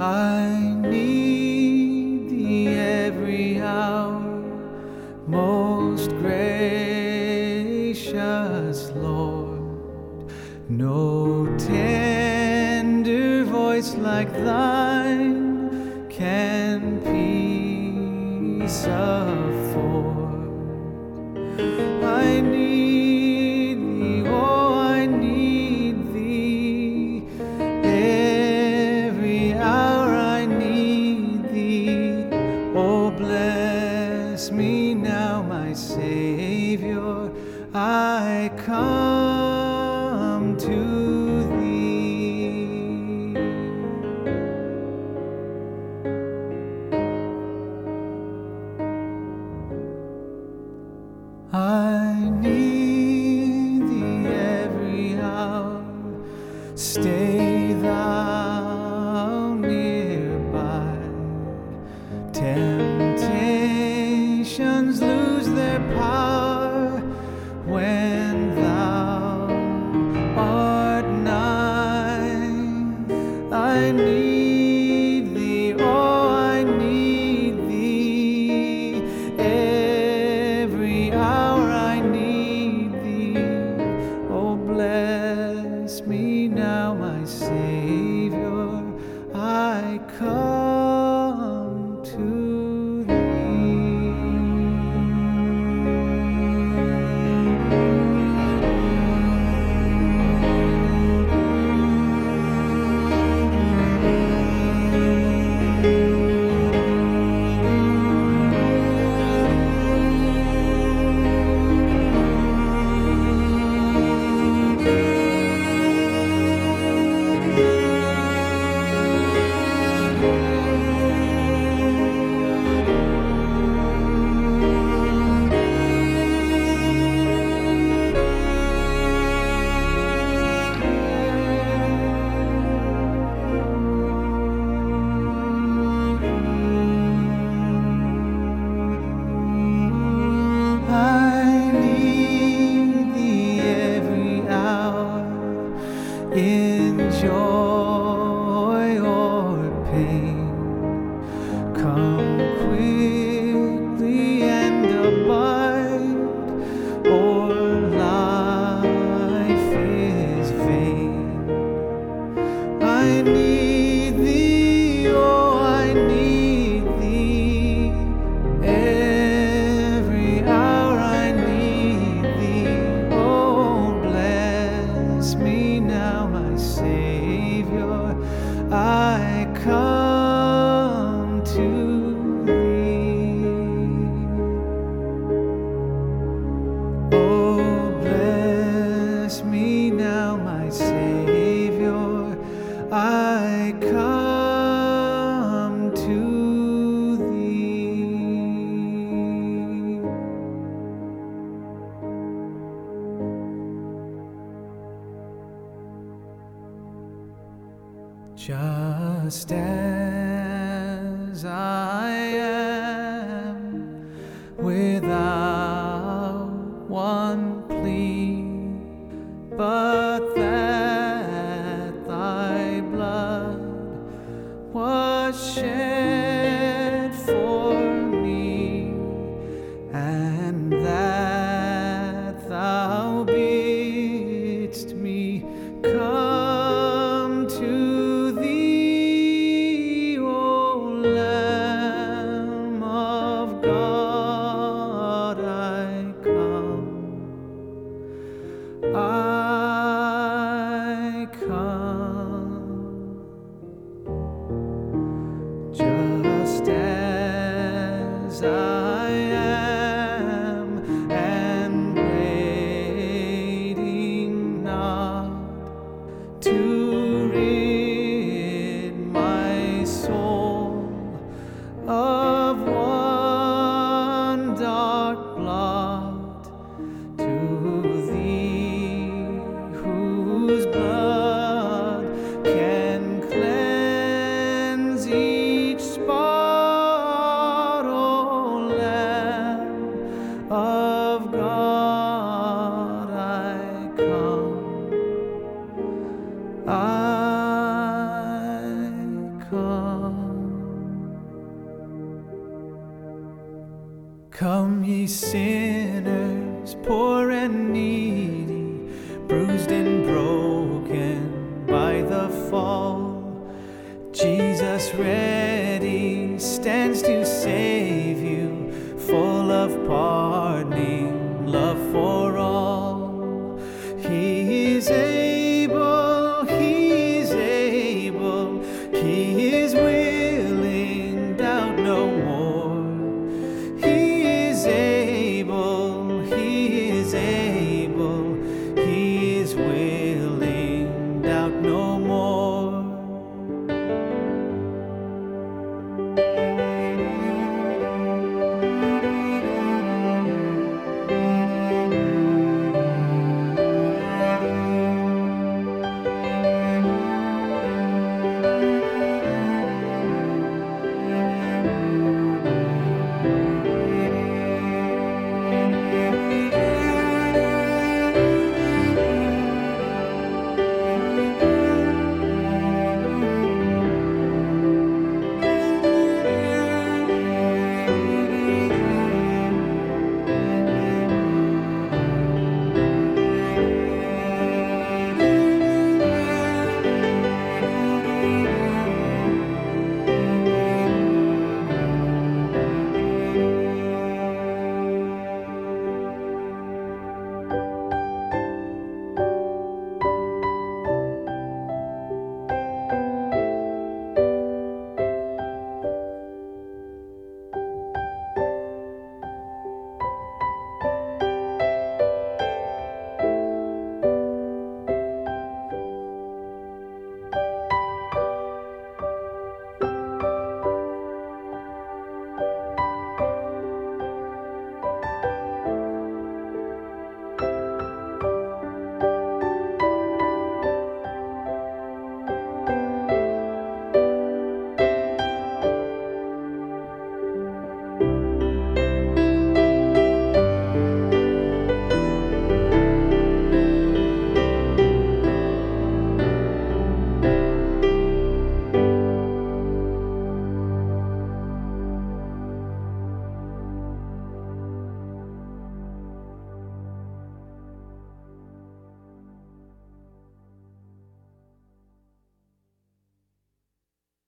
I need thee every hour, most gracious Lord. No tender voice like thine can peace afford. I need thee, oh, I need thee. Every hour I need thee. Oh, bless me now, my Savior. I come to thee. I need thee every hour. Stay thou nearby. Temptations lose their power when thou art nigh. I need thee, oh, I need thee. Every hour I need thee. Oh, bless me now, my Savior. I come to thee. I need thee every hour, in joy or pain. Come quickly and abide, or life is vain. I need thee, oh, I need thee. Every hour I need thee. Oh, bless me now, my Savior. I come to thee. Oh, bless me now, my Savior. I come to thee. Just as I am, without one plea, but that thy blood was shed for me, and that thou bidst me come to thee, O Lamb of God, I come. I come, just as I am, and waiting not to rid my soul of one dark blot. To thee bruised and broken by the fall. Jesus ready stands to save.